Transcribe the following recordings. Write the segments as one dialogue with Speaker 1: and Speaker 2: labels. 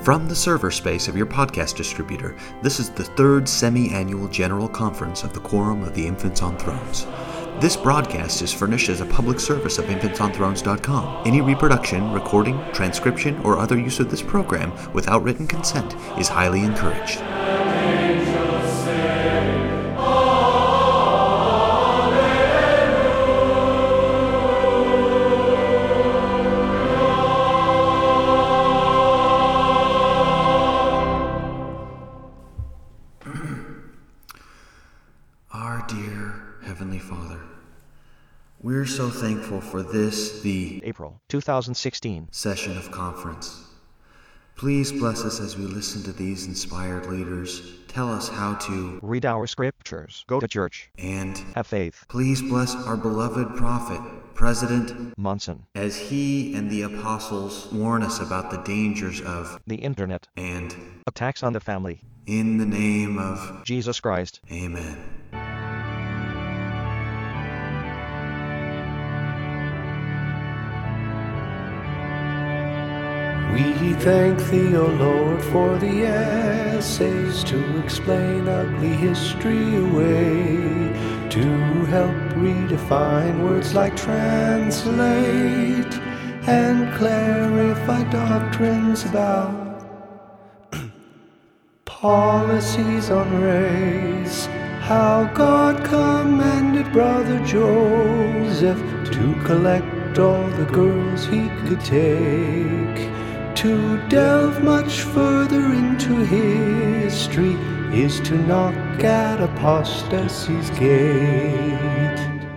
Speaker 1: From the server space of your podcast distributor, this is the third semi-annual General Conference of the Quorum of the Infants on Thrones. This broadcast is furnished as a public service of infantsonthrones.com. Any reproduction, recording, transcription, or other use of this program without written consent is highly encouraged. Our dear Heavenly Father, we're so thankful for this, the
Speaker 2: April 2016
Speaker 1: session of conference. Please bless us as we listen to these inspired leaders tell us how to
Speaker 2: read our scriptures, go to church,
Speaker 1: and
Speaker 2: have faith.
Speaker 1: Please bless our beloved prophet, President
Speaker 2: Monson,
Speaker 1: as he and the apostles warn us about the dangers of
Speaker 2: the internet,
Speaker 1: and
Speaker 2: attacks on the family.
Speaker 1: In the name of
Speaker 2: Jesus Christ.
Speaker 1: Amen.
Speaker 3: We thank thee, O Lord, for the essays to explain ugly history away, to help redefine words like translate and clarify doctrines about policies on race, how God commanded Brother Joseph to collect all the girls he could take. To delve much further into history is to knock at apostasy's gate.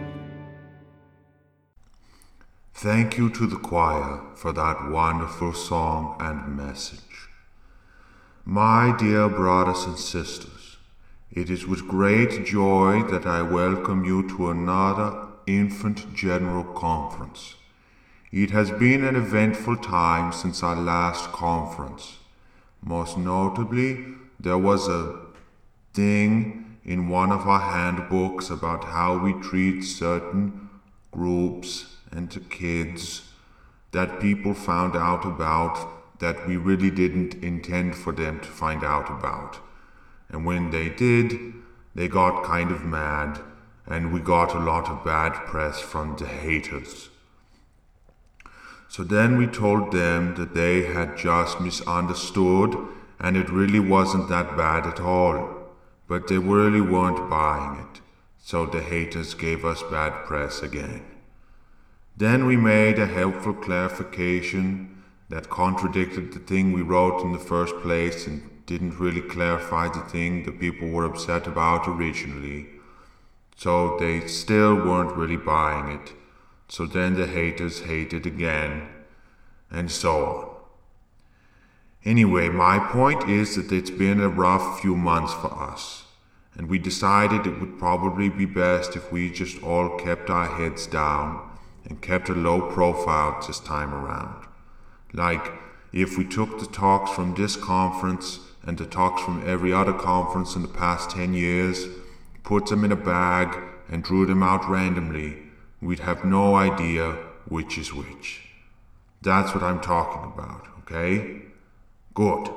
Speaker 4: Thank you to the choir for that wonderful song and message. My dear brothers and sisters, it is with great joy that I welcome you to another Infant General Conference. It has been an eventful time since our last conference. Most notably, there was a thing in one of our handbooks about how we treat certain groups and the kids that people found out about that we really didn't intend for them to find out about. And when they did, they got kind of mad, and we got a lot of bad press from the haters. So then we told them that they had just misunderstood and it really wasn't that bad at all. But they really weren't buying it. So the haters gave us bad press again. Then we made a helpful clarification that contradicted the thing we wrote in the first place and didn't really clarify the thing the people were upset about originally. So they still weren't really buying it. So then the haters hated again, and so on. Anyway, my point is that it's been a rough few months for us, and we decided it would probably be best if we just all kept our heads down and kept a low profile this time around. Like, if we took the talks from this conference and the talks from every other conference in the past 10 years, put them in a bag and drew them out randomly, we'd have no idea which is which. That's what I'm talking about, okay? Good.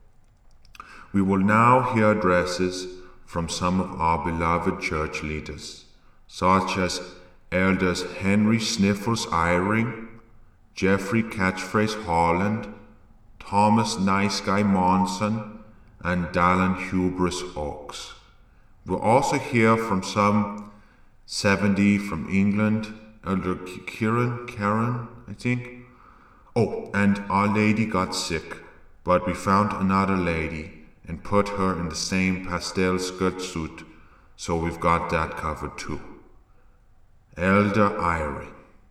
Speaker 4: We will now hear addresses from some of our beloved church leaders, such as Elders Henry Sniffles Eyring, Jeffrey Catchphrase Holland, Thomas Nice Guy Monson, and Dallin Hubris Oaks. We'll also hear from some 70 from England, Elder Karen, I think. Oh, and Our Lady got sick, but we found another lady and put her in the same pastel skirt suit, so we've got that covered too. Elder Eyring.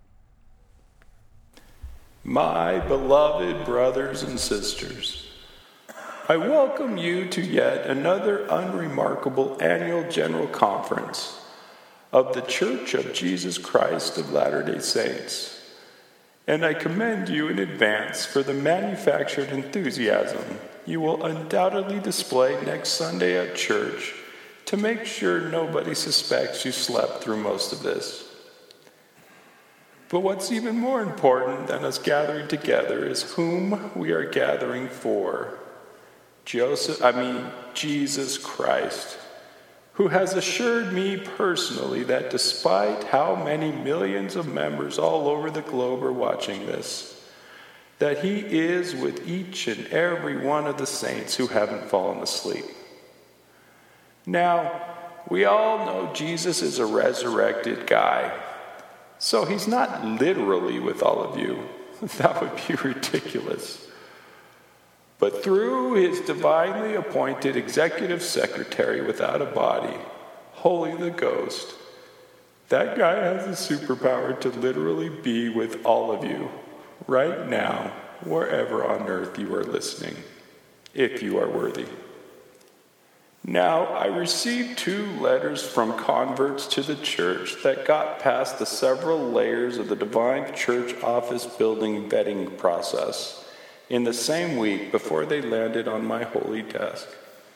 Speaker 5: My beloved brothers and sisters, I welcome you to yet another unremarkable annual General Conference of the Church of Jesus Christ of Latter-day Saints, and I commend you in advance for the manufactured enthusiasm you will undoubtedly display next Sunday at church to make sure nobody suspects you slept through most of this. But what's even more important than us gathering together is whom we are gathering for. Jesus Christ, who has assured me personally that despite how many millions of members all over the globe are watching this, that he is with each and every one of the saints who haven't fallen asleep. Now, we all know Jesus is a resurrected guy, so he's not literally with all of you. That would be ridiculous. But through his divinely appointed executive secretary without a body, Holy the Ghost, that guy has the superpower to literally be with all of you right now, wherever on earth you are listening, if you are worthy. Now, I received 2 letters from converts to the church that got past the several layers of the Divine Church office building vetting process in the same week before they landed on my holy desk.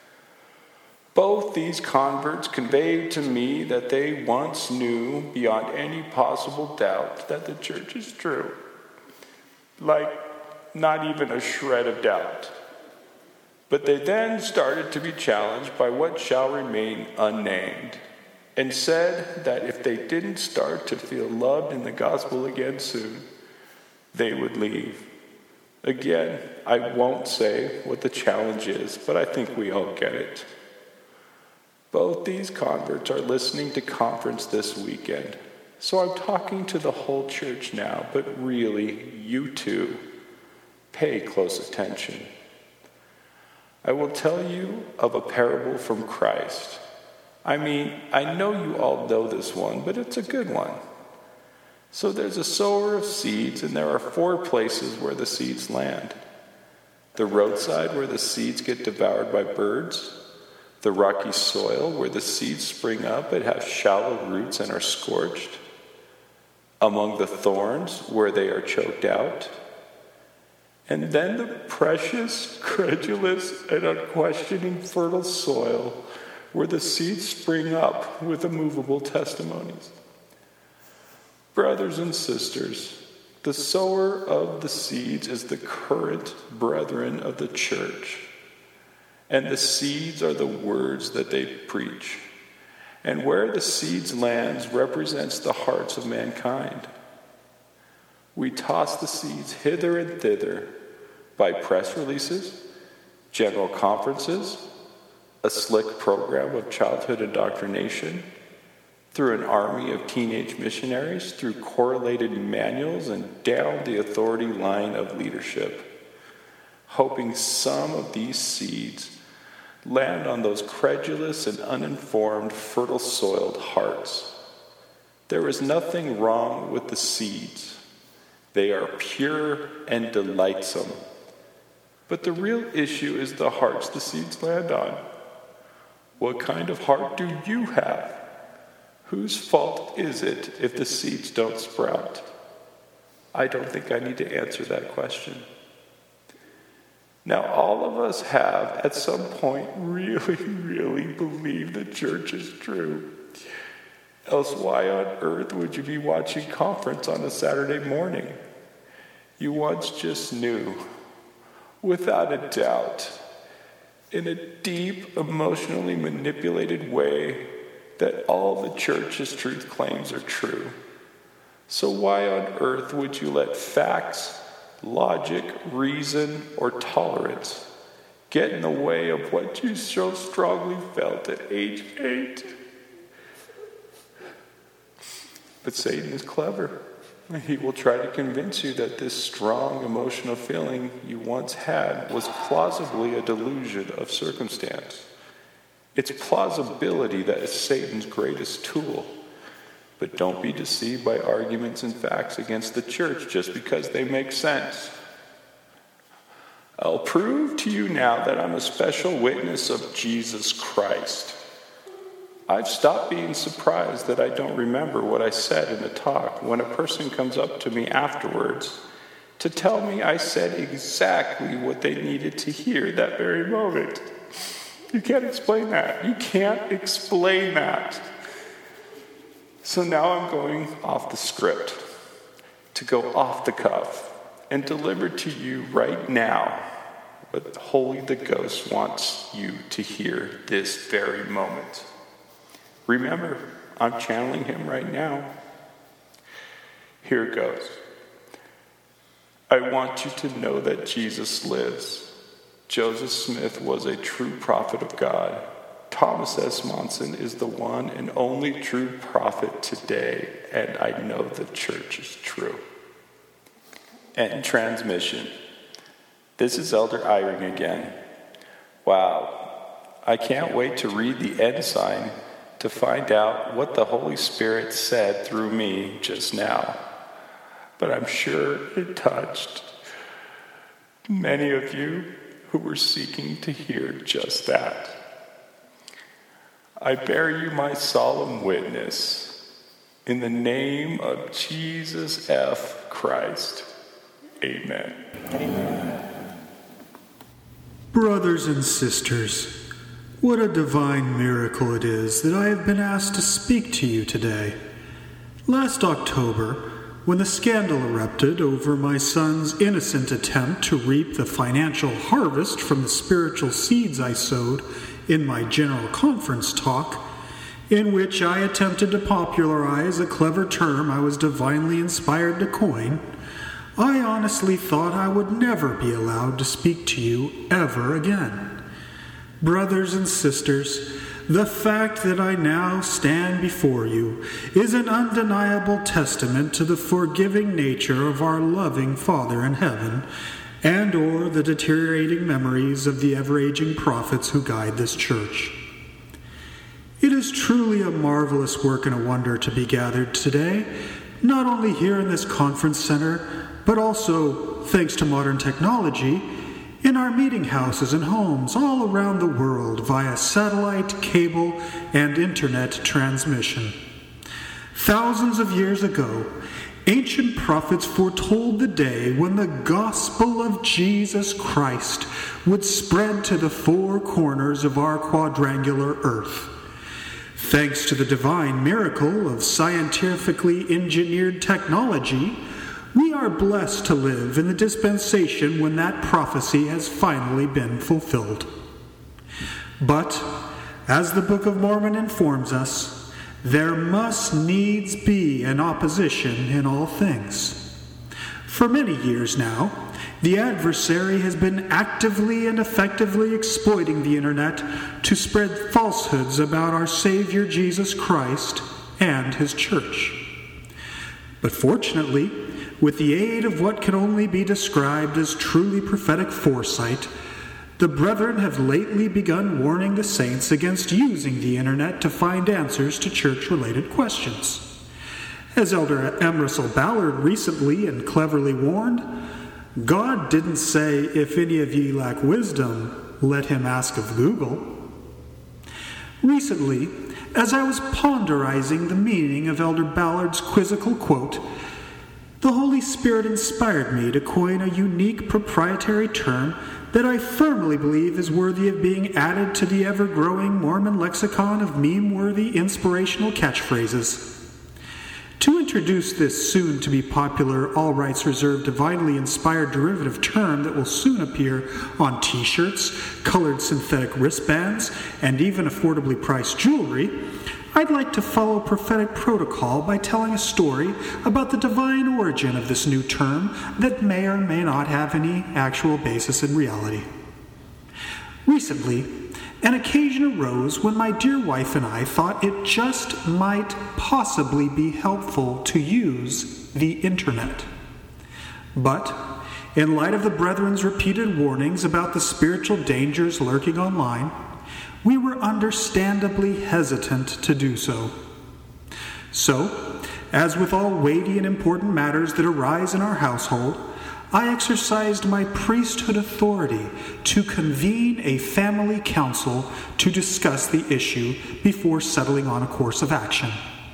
Speaker 5: Both these converts conveyed to me that they once knew beyond any possible doubt that the church is true. Like, not even a shred of doubt. But they then started to be challenged by what shall remain unnamed, and said that if they didn't start to feel loved in the gospel again soon, they would leave. Again, I won't say what the challenge is, but I think we all get it. Both these converts are listening to conference this weekend, so I'm talking to the whole church now, but really, you too, pay close attention. I will tell you of a parable from Christ. I know you all know this one, but it's a good one. So there's a sower of seeds, and there are 4 places where the seeds land. The roadside, where the seeds get devoured by birds. The rocky soil, where the seeds spring up but have shallow roots and are scorched. Among the thorns, where they are choked out. And then the precious, credulous, and unquestioning fertile soil where the seeds spring up with immovable testimonies. Brothers and sisters, the sower of the seeds is the current brethren of the church, and the seeds are the words that they preach. And where the seeds lands represents the hearts of mankind. We toss the seeds hither and thither by press releases, general conferences, a slick program of childhood indoctrination, through an army of teenage missionaries, through correlated manuals, and down the authority line of leadership, hoping some of these seeds land on those credulous and uninformed, fertile-soiled hearts. There is nothing wrong with the seeds. They are pure and delightsome. But the real issue is the hearts the seeds land on. What kind of heart do you have? Whose fault is it if the seeds don't sprout? I don't think I need to answer that question. Now, all of us have, at some point, really believed the church is true. Else why on earth would you be watching conference on a Saturday morning? You once just knew, without a doubt, in a deep, emotionally manipulated way, that all the church's truth claims are true. So why on earth would you let facts, logic, reason, or tolerance get in the way of what you so strongly felt at age 8? But Satan is clever. He will try to convince you that this strong emotional feeling you once had was plausibly a delusion of circumstance. It's plausibility that is Satan's greatest tool. But don't be deceived by arguments and facts against the church just because they make sense. I'll prove to you now that I'm a special witness of Jesus Christ. I've stopped being surprised that I don't remember what I said in a talk when a person comes up to me afterwards to tell me I said exactly what they needed to hear that very moment. You can't explain that. You can't explain that. So now I'm going off the script. to go off the cuff and deliver to you right now what Holy the Ghost wants you to hear this very moment. Remember, I'm channeling him right now. Here it goes. I want you to know that Jesus lives. Joseph Smith was a true prophet of God. Thomas S. Monson is the one and only true prophet today, and I know the church is true. End transmission. This is Elder Eyring again. Wow, I can't wait to read the end sign to find out what the Holy Spirit said through me just now. But I'm sure it touched many of you who were seeking to hear just that. I bear you my solemn witness in the name of Jesus F. Christ. Amen. Amen.
Speaker 3: Brothers and sisters, what a divine miracle it is that I have been asked to speak to you today. Last October, when the scandal erupted over my son's innocent attempt to reap the financial harvest from the spiritual seeds I sowed in my General Conference talk, in which I attempted to popularize a clever term I was divinely inspired to coin, I honestly thought I would never be allowed to speak to you ever again. Brothers and sisters, the fact that I now stand before you is an undeniable testament to the forgiving nature of our loving Father in heaven, and or the deteriorating memories of the ever-aging prophets who guide this church. It is truly a marvelous work and a wonder to be gathered today, not only here in this conference center, but also, thanks to modern technology, in our meeting houses and homes all around the world via satellite, cable, and internet transmission. Thousands of years ago, ancient prophets foretold the day when the gospel of Jesus Christ would spread to the four corners of our quadrangular earth. Thanks to the divine miracle of scientifically engineered technology, we are blessed to live in the dispensation when that prophecy has finally been fulfilled. But, as the Book of Mormon informs us, there must needs be an opposition in all things. For many years now, the adversary has been actively and effectively exploiting the internet to spread falsehoods about our Savior Jesus Christ and his church. But fortunately, with the aid of what can only be described as truly prophetic foresight, the brethren have lately begun warning the saints against using the internet to find answers to church-related questions. As Elder M. Russell Ballard recently and cleverly warned, God didn't say, "If any of ye lack wisdom, let him ask of Google." Recently, as I was ponderizing the meaning of Elder Ballard's quizzical quote, the Holy Spirit inspired me to coin a unique proprietary term that I firmly believe is worthy of being added to the ever-growing Mormon lexicon of meme-worthy inspirational catchphrases. To introduce this soon-to-be-popular, all-rights-reserved, divinely inspired derivative term that will soon appear on T-shirts, colored synthetic wristbands, and even affordably priced jewelry, I'd like to follow prophetic protocol by telling a story about the divine origin of this new term that may or may not have any actual basis in reality. Recently, an occasion arose when my dear wife and I thought it just might possibly be helpful to use the internet. But, in light of the brethren's repeated warnings about the spiritual dangers lurking online, we were understandably hesitant to do so. So, as with all weighty and important matters that arise in our household, I exercised my priesthood authority to convene a family council to discuss the issue before settling on a course of action.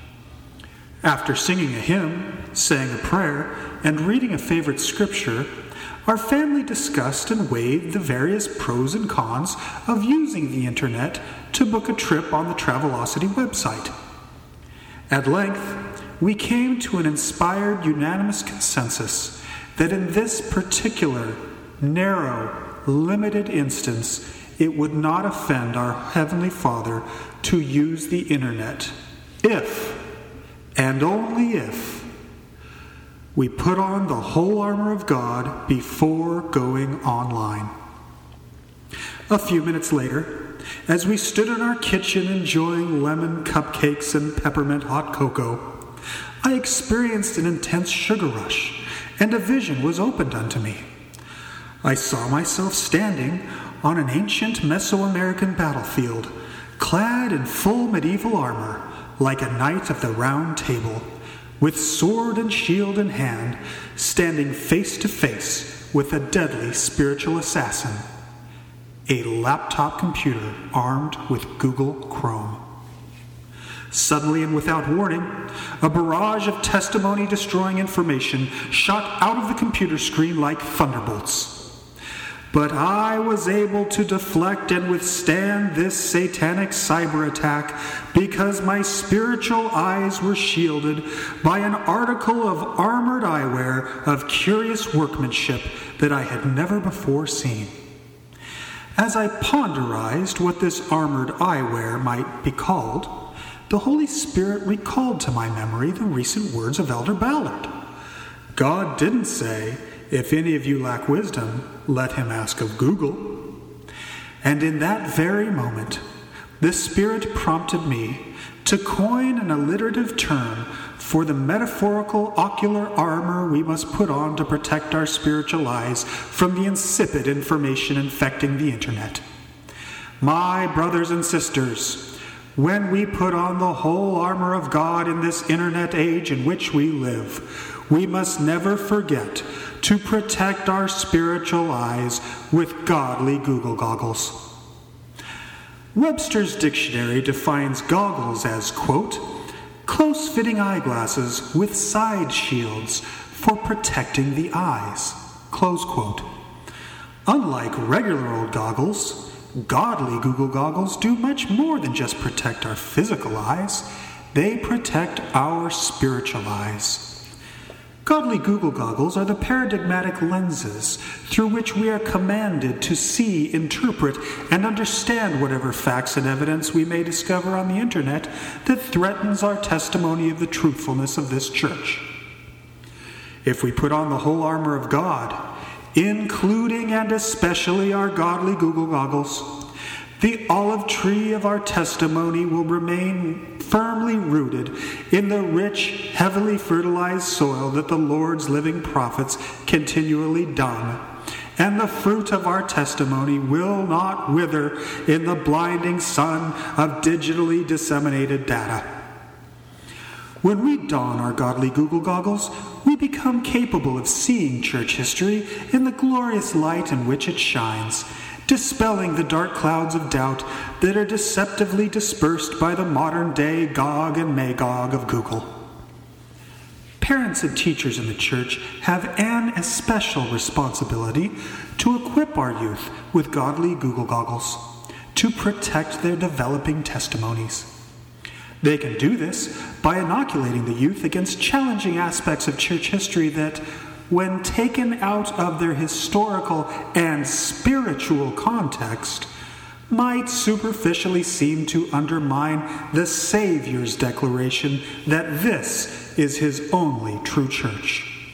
Speaker 3: After singing a hymn, saying a prayer, and reading a favorite scripture, our family discussed and weighed the various pros and cons of using the internet to book a trip on the Travelocity website. At length, we came to an inspired, unanimous consensus that in this particular, narrow, limited instance, it would not offend our Heavenly Father to use the internet if, and only if, we put on the whole armor of God before going online. A few minutes later, as we stood in our kitchen enjoying lemon cupcakes and peppermint hot cocoa, I experienced an intense sugar rush, and a vision was opened unto me. I saw myself standing on an ancient Mesoamerican battlefield, clad in full medieval armor, like a knight of the Round Table, with sword and shield in hand, standing face to face with a deadly spiritual assassin, a laptop computer armed with Google Chrome. Suddenly and without warning, a barrage of testimony-destroying information shot out of the computer screen like thunderbolts. But I was able to deflect and withstand this satanic cyber attack because my spiritual eyes were shielded by an article of armored eyewear of curious workmanship that I had never before seen. As I ponderized what this armored eyewear might be called, the Holy Spirit recalled to my memory the recent words of Elder Ballard. God didn't say, "If any of you lack wisdom, let him ask of Google." And in that very moment, the Spirit prompted me to coin an alliterative term for the metaphorical ocular armor we must put on to protect our spiritual eyes from the insipid information infecting the internet. My brothers and sisters, when we put on the whole armor of God in this internet age in which we live, we must never forget to protect our spiritual eyes with godly Google goggles. Webster's dictionary defines goggles as, quote, close-fitting eyeglasses with side shields for protecting the eyes, close quote. Unlike regular old goggles, godly Google goggles do much more than just protect our physical eyes. They protect our spiritual eyes. Godly Google goggles are the paradigmatic lenses through which we are commanded to see, interpret, and understand whatever facts and evidence we may discover on the internet that threatens our testimony of the truthfulness of this church. If we put on the whole armor of God, including and especially our godly Google goggles, the olive tree of our testimony will remain firmly rooted in the rich, heavily fertilized soil that the Lord's living prophets continually dung, and the fruit of our testimony will not wither in the blinding sun of digitally disseminated data. When we don our godly Google goggles, we become capable of seeing church history in the glorious light in which it shines, dispelling the dark clouds of doubt that are deceptively dispersed by the modern-day Gog and Magog of Google. Parents and teachers in the church have an especial responsibility to equip our youth with godly Google goggles to protect their developing testimonies. They can do this by inoculating the youth against challenging aspects of church history that, when taken out of their historical and spiritual context, might superficially seem to undermine the Savior's declaration that this is his only true church.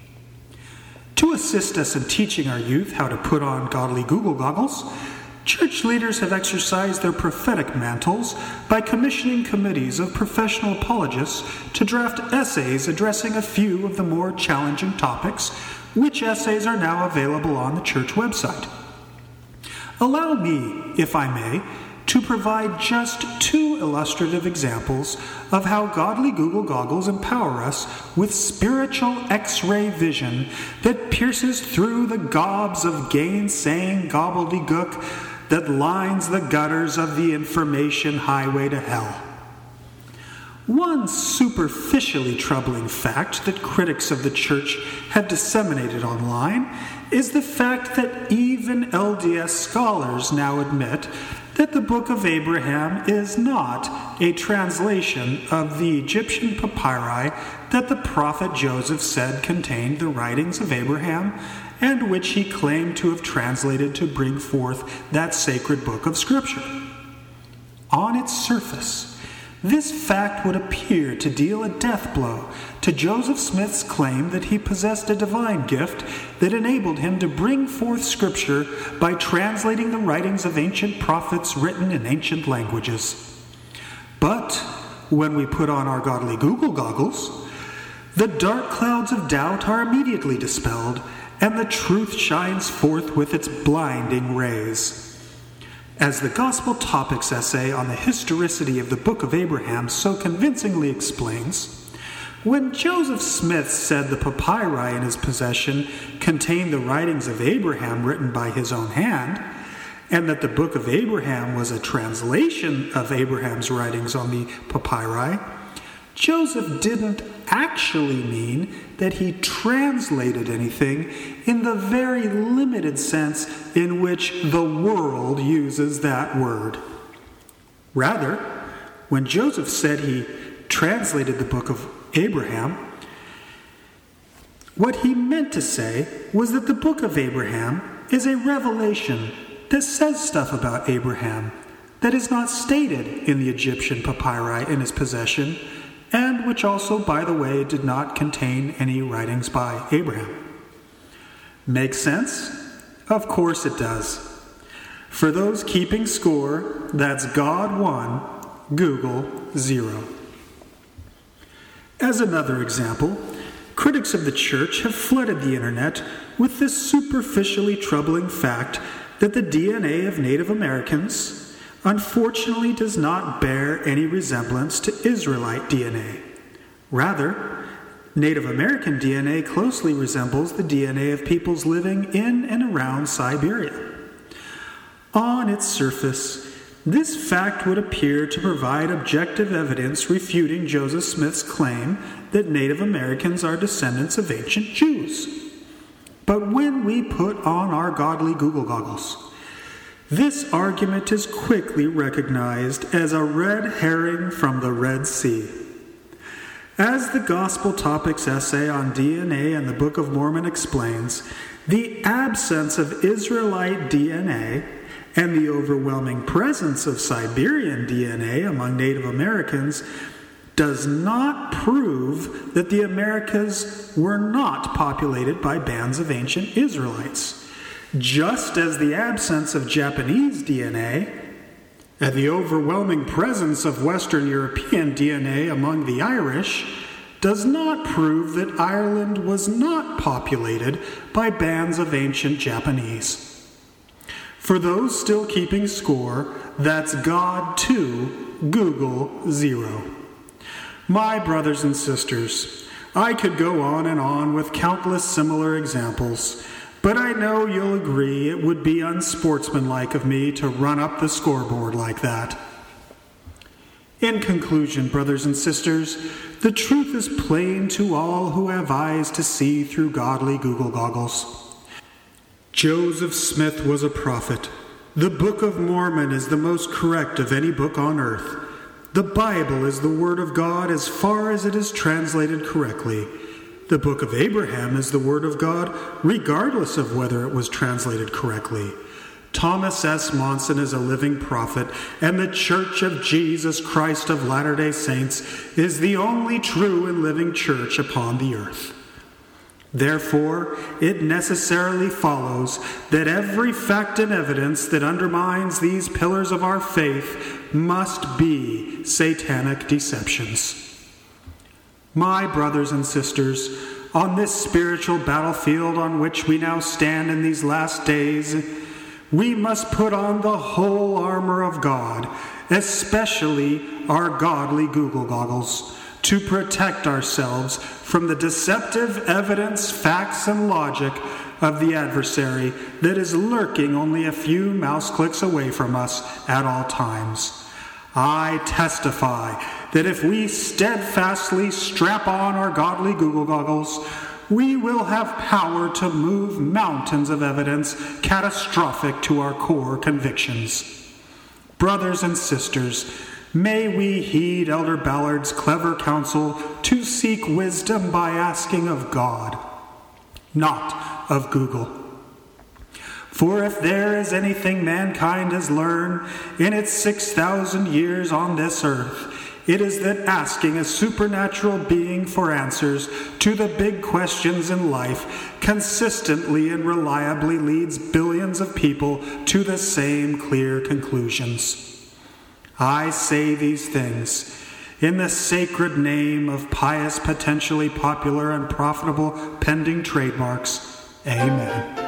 Speaker 3: To assist us in teaching our youth how to put on godly Google goggles, church leaders have exercised their prophetic mantles by commissioning committees of professional apologists to draft essays addressing a few of the more challenging topics, which essays are now available on the church website. Allow me, if I may, to provide just two illustrative examples of how godly Google goggles empower us with spiritual X-ray vision that pierces through the gobs of gainsaying gobbledygook that lines the gutters of the information highway to hell. One superficially troubling fact that critics of the church have disseminated online is the fact that even LDS scholars now admit that the Book of Abraham is not a translation of the Egyptian papyri that the prophet Joseph said contained the writings of Abraham, and which he claimed to have translated to bring forth that sacred book of Scripture. On its surface, this fact would appear to deal a death blow to Joseph Smith's claim that he possessed a divine gift that enabled him to bring forth Scripture by translating the writings of ancient prophets written in ancient languages. But when we put on our godly Google goggles, the dark clouds of doubt are immediately dispelled, and the truth shines forth with its blinding rays. As the Gospel Topics essay on the historicity of the Book of Abraham so convincingly explains, when Joseph Smith said the papyri in his possession contained the writings of Abraham written by his own hand, and that the Book of Abraham was a translation of Abraham's writings on the papyri, Joseph didn't actually mean that he translated anything in the very limited sense in which the world uses that word. Rather, when Joseph said he translated the Book of Abraham, what he meant to say was that the Book of Abraham is a revelation that says stuff about Abraham that is not stated in the Egyptian papyri in his possession, and which also, by the way, did not contain any writings by Abraham. Makes sense? Of course it does. For those keeping score, that's God 1, Google 0. As another example, critics of the church have flooded the internet with this superficially troubling fact that the DNA of Native Americans unfortunately does not bear any resemblance to Israelite DNA. Rather, Native American DNA closely resembles the DNA of peoples living in and around Siberia. On its surface, this fact would appear to provide objective evidence refuting Joseph Smith's claim that Native Americans are descendants of ancient Jews. But when we put on our godly Google goggles, this argument is quickly recognized as a red herring from the Red Sea. As the Gospel Topics essay on DNA and the Book of Mormon explains, the absence of Israelite DNA and the overwhelming presence of Siberian DNA among Native Americans does not prove that the Americas were not populated by bands of ancient Israelites. Just as the absence of Japanese DNA and the overwhelming presence of Western European DNA among the Irish does not prove that Ireland was not populated by bands of ancient Japanese. For those still keeping score, that's God 2, Google 0. My brothers and sisters, I could go on and on with countless similar examples, but I know you'll agree it would be unsportsmanlike of me to run up the scoreboard like that. In conclusion, brothers and sisters, the truth is plain to all who have eyes to see through godly Google goggles. Joseph Smith was a prophet. The Book of Mormon is the most correct of any book on earth. The Bible is the Word of God as far as it is translated correctly. The Book of Abraham is the Word of God, regardless of whether it was translated correctly. Thomas S. Monson is a living prophet, and the Church of Jesus Christ of Latter-day Saints is the only true and living church upon the earth. Therefore, it necessarily follows that every fact and evidence that undermines these pillars of our faith must be satanic deceptions. My brothers and sisters, on this spiritual battlefield on which we now stand in these last days, we must put on the whole armor of God, especially our godly Google goggles, to protect ourselves from the deceptive evidence, facts, and logic of the adversary that is lurking only a few mouse clicks away from us at all times. I testify that if we steadfastly strap on our godly Google goggles, we will have power to move mountains of evidence catastrophic to our core convictions. Brothers and sisters, may we heed Elder Ballard's clever counsel to seek wisdom by asking of God, not of Google. For if there is anything mankind has learned in its 6,000 years on this earth, it is that asking a supernatural being for answers to the big questions in life consistently and reliably leads billions of people to the same clear conclusions. I say these things in the sacred name of pious, potentially popular, and profitable pending trademarks. Amen.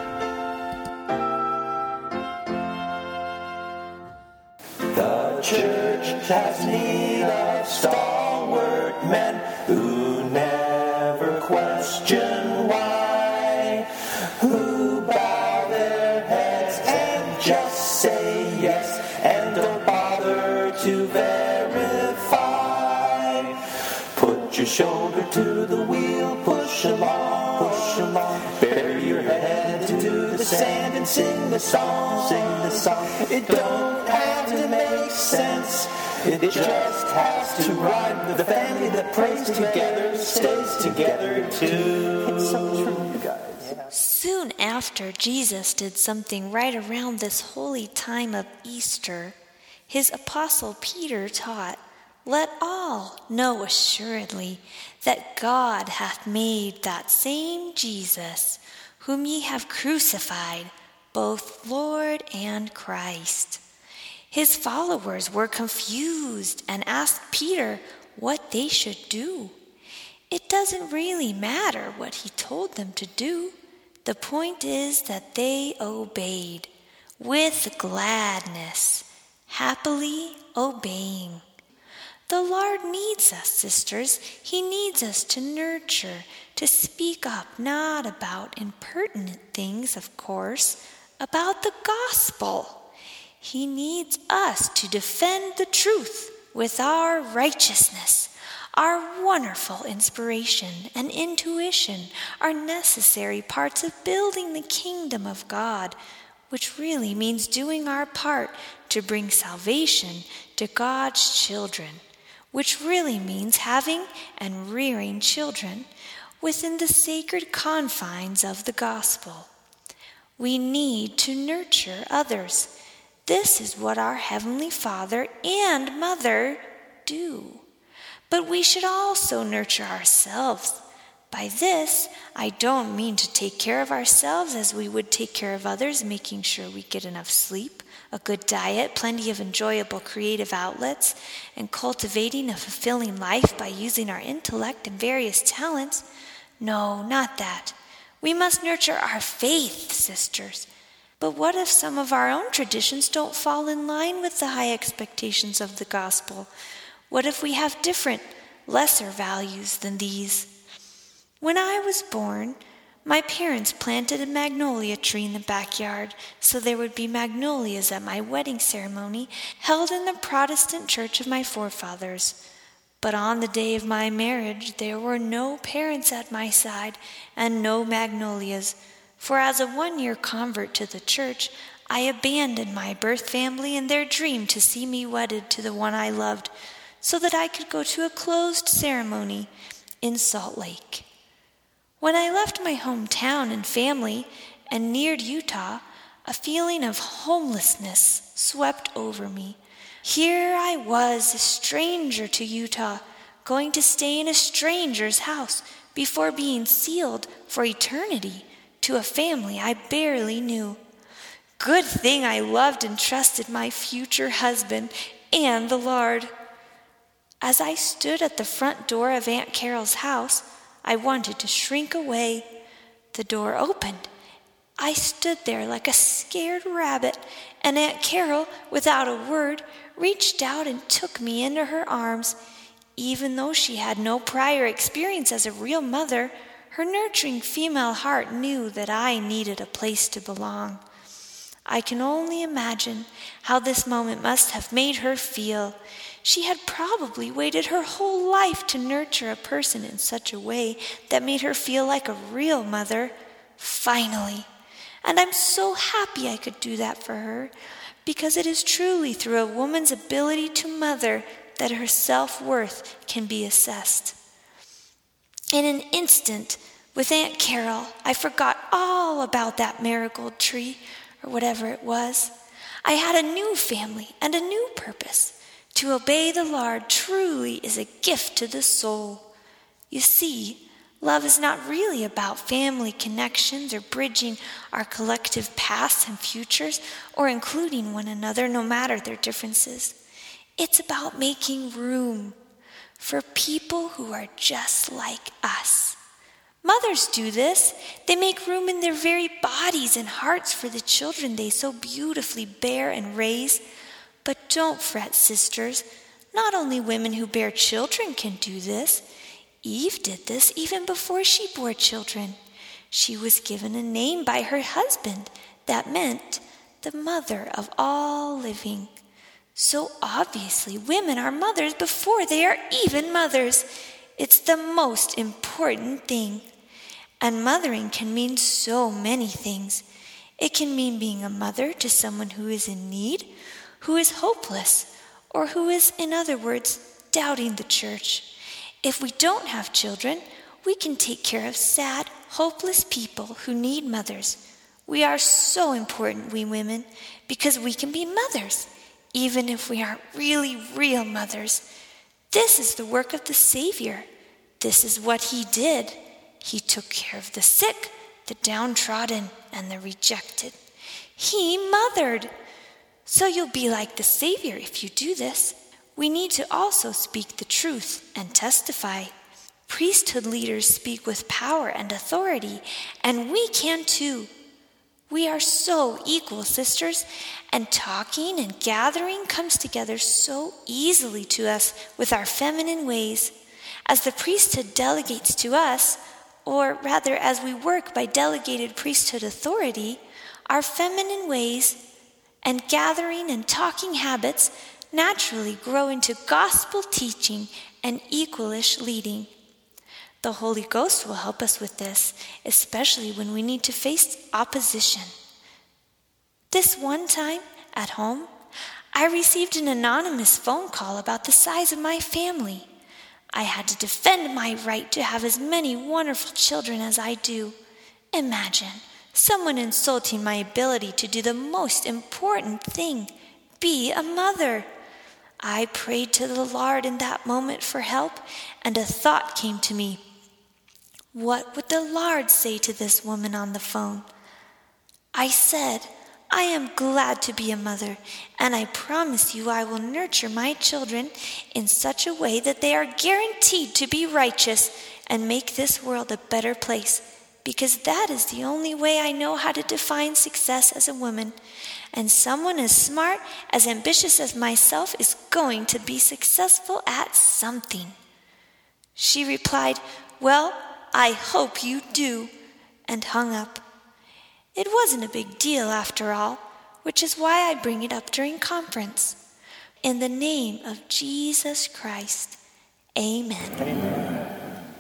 Speaker 6: The church has need of stalwart men who never question why, who bow their heads and just say yes and don't bother to verify. Put your shoulder to the wheel, push along, bury your head into the sand and sing the song, It don't have to make sense, it just has to rhyme. The family that prays together stays together too. It's so true, you guys.
Speaker 7: Soon after Jesus did something right around this holy time of Easter, his apostle Peter taught, "Let all know assuredly that God hath made that same Jesus, whom ye have crucified, both Lord and Christ." His followers were confused and asked Peter what they should do. It doesn't really matter what he told them to do. The point is that they obeyed with gladness, happily obeying. The Lord needs us, sisters. He needs us to nurture, to speak up, not about impertinent things, of course, about the gospel. He needs us to defend the truth with our righteousness. Our wonderful inspiration and intuition are necessary parts of building the kingdom of God, which really means doing our part to bring salvation to God's children, which really means having and rearing children within the sacred confines of the gospel. We need to nurture others. This is what our Heavenly Father and Mother do. But we should also nurture ourselves. By this, I don't mean to take care of ourselves as we would take care of others, making sure we get enough sleep, a good diet, plenty of enjoyable creative outlets, and cultivating a fulfilling life by using our intellect and various talents. No, not that. We must nurture our faith, sisters. But what if some of our own traditions don't fall in line with the high expectations of the gospel? What if we have different, lesser values than these? When I was born, my parents planted a magnolia tree in the backyard so there would be magnolias at my wedding ceremony held in the Protestant church of my forefathers. But on the day of my marriage, there were no parents at my side and no magnolias. For as a one-year convert to the church, I abandoned my birth family and their dream to see me wedded to the one I loved, so that I could go to a closed ceremony in Salt Lake. When I left my hometown and family and neared Utah, a feeling of homelessness swept over me. Here I was, a stranger to Utah, going to stay in a stranger's house before being sealed for eternity to a family I barely knew. Good thing I loved and trusted my future husband and the Lord. As I stood at the front door of Aunt Carol's house, I wanted to shrink away. The door opened. I stood there like a scared rabbit, and Aunt Carol, without a word, reached out and took me into her arms. Even though she had no prior experience as a real mother, her nurturing female heart knew that I needed a place to belong. I can only imagine how this moment must have made her feel. She had probably waited her whole life to nurture a person in such a way that made her feel like a real mother. Finally, And I'm so happy I could do that for her, because it is truly through a woman's ability to mother that her self-worth can be assessed. In an instant, with Aunt Carol, I forgot all about that marigold tree, or whatever it was. I had a new family and a new purpose. To obey the Lord truly is a gift to the soul. You see, love is not really about family connections or bridging our collective pasts and futures or including one another no matter their differences. It's about making room for people who are just like us. Mothers do this. They make room in their very bodies and hearts for the children they so beautifully bear and raise. But don't fret, sisters. Not only women who bear children can do this. Eve did this even before she bore children. She was given a name by her husband that meant the mother of all living. So obviously, women are mothers before they are even mothers. It's the most important thing. And mothering can mean so many things. It can mean being a mother to someone who is in need, who is hopeless, or who is, in other words, doubting the church. If we don't have children, we can take care of sad, hopeless people who need mothers. We are so important, we women, because we can be mothers, even if we aren't really real mothers. This is the work of the Savior. This is what he did. He took care of the sick, the downtrodden, and the rejected. He mothered. So you'll be like the Savior if you do this. We need to also speak the truth and testify. Priesthood leaders speak with power and authority, and we can too. We are so equal, sisters, and talking and gathering comes together so easily to us with our feminine ways. As the priesthood delegates to us, or rather as we work by delegated priesthood authority, our feminine ways and gathering and talking habits naturally grow into gospel teaching and equalish leading. The Holy Ghost will help us with this, especially when we need to face opposition. This one time at home, I received an anonymous phone call about the size of my family. I had to defend my right to have as many wonderful children as I do. Imagine someone insulting my ability to do the most important thing, be a mother. I prayed to the Lord in that moment for help, and a thought came to me. What would the Lord say to this woman on the phone? I said, I am glad to be a mother, and I promise you I will nurture my children in such a way that they are guaranteed to be righteous and make this world a better place, because that is the only way I know how to define success as a woman. And someone as smart, as ambitious as myself is going to be successful at something. She replied, well, I hope you do, and hung up. It wasn't a big deal after all, which is why I bring it up during conference. In the name of Jesus Christ, amen.
Speaker 6: Amen.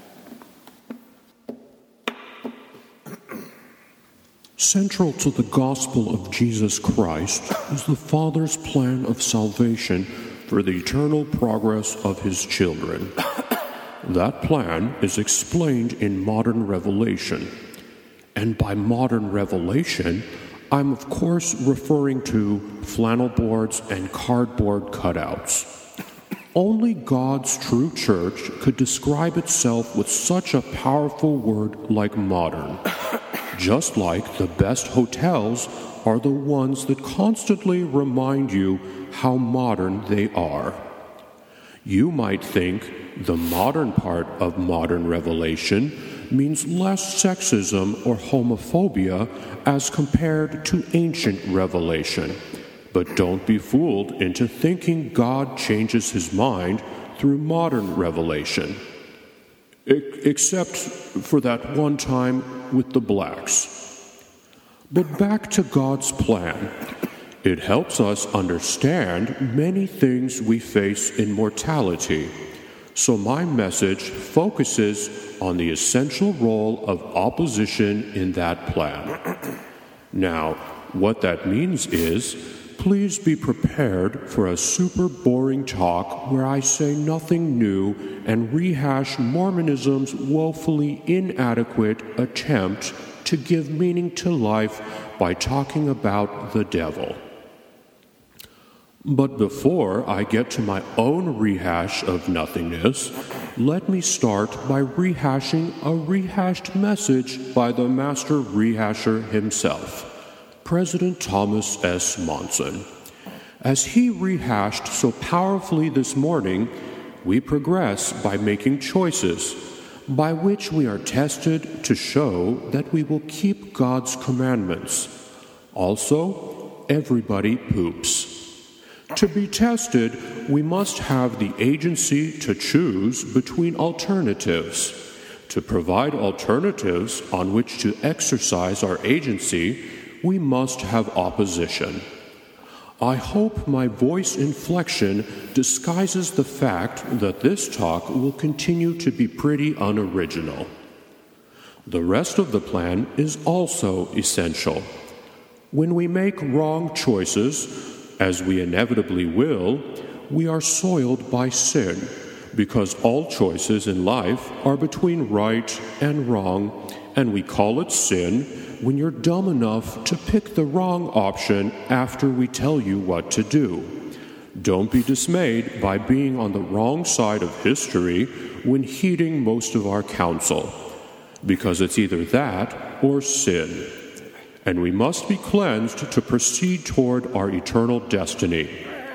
Speaker 8: Central to the gospel of Jesus Christ is the Father's plan of salvation for the eternal progress of his children. That plan is explained in modern revelation. And by modern revelation, I'm of course referring to flannel boards and cardboard cutouts. Only God's true church could describe itself with such a powerful word like modern. Just like the best hotels are the ones that constantly remind you how modern they are. You might think the modern part of modern revelation means less sexism or homophobia as compared to ancient revelation. But don't be fooled into thinking God changes his mind through modern revelation. Except for that one time with the blacks. But back to God's plan. It helps us understand many things we face in mortality. So my message focuses on the essential role of opposition in that plan. Now, what that means is, please be prepared for a super boring talk where I say nothing new and rehash Mormonism's woefully inadequate attempt to give meaning to life by talking about the devil. But before I get to my own rehash of nothingness, let me start by rehashing a rehashed message by the master rehasher himself, President Thomas S. Monson. As he rehashed so powerfully this morning, we progress by making choices, by which we are tested to show that we will keep God's commandments. Also, everybody poops. To be tested, we must have the agency to choose between alternatives. To provide alternatives on which to exercise our agency, we must have opposition. I hope my voice inflection disguises the fact that this talk will continue to be pretty unoriginal. The rest of the plan is also essential. When we make wrong choices, as we inevitably will, we are soiled by sin, because all choices in life are between right and wrong, and we call it sin when you're dumb enough to pick the wrong option after we tell you what to do. Don't be dismayed by being on the wrong side of history when heeding most of our counsel, because it's either that or sin. And we must be cleansed to proceed toward our eternal destiny.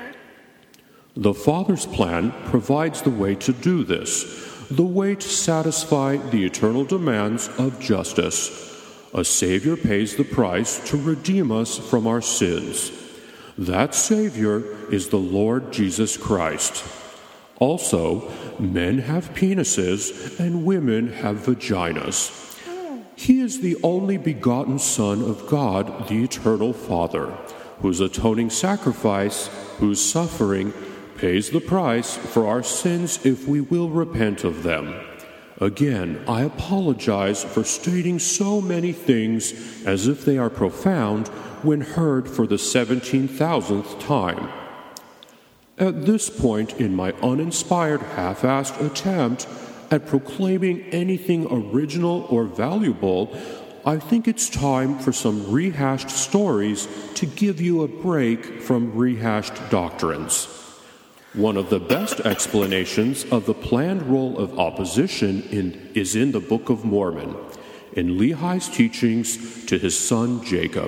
Speaker 8: The Father's plan provides the way to do this, the way to satisfy the eternal demands of justice. A Savior pays the price to redeem us from our sins. That Savior is the Lord Jesus Christ. Also, men have penises and women have vaginas. He is the only begotten Son of God, the Eternal Father, whose atoning sacrifice, whose suffering, pays the price for our sins if we will repent of them. Again, I apologize for stating so many things as if they are profound when heard for the 17,000th time. At this point in my uninspired half-assed attempt at proclaiming anything original or valuable, I think it's time for some rehashed stories to give you a break from rehashed doctrines. One of the best explanations of the planned role of opposition is in the Book of Mormon, in Lehi's teachings to his son Jacob.